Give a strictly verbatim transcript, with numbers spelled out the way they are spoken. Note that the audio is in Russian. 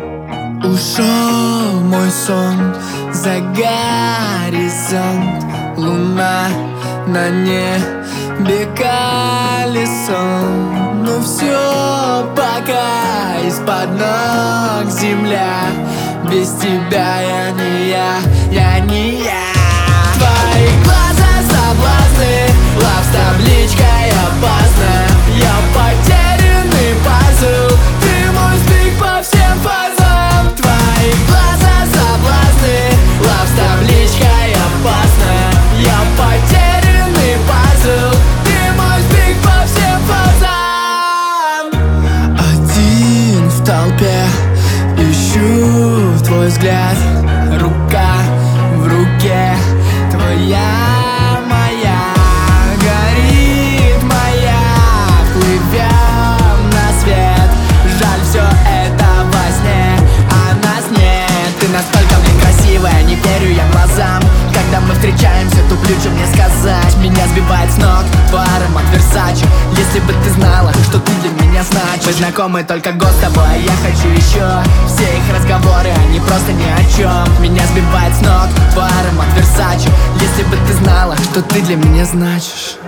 Ушел мой сон за горизонт, луна на небе колесом. Ну все, пока из-под ног земля, без тебя я не я, я не я. Твои глаза соблазны, лав с табличкой опасно. Я потерянный пазл, ты мой стык по всем фазам. Твои глаза соблазны, лав с табличкой опасно. Я потерянный пазл, ты мой стык по всем фазам. Один в толпе, ищу твой взгляд, рука в руке твоя. Настолько, блин, красивая, не верю я глазам. Когда мы встречаемся, туплю, что мне сказать. Меня сбивает с ног твой аромат Версаче. Если бы ты знала, что ты для меня значишь. Мы знакомы только год с тобой, а я хочу еще. Все их разговоры, они просто ни о чем. Меня сбивает с ног твой аромат Версаче. Если бы ты знала, что ты для меня значишь.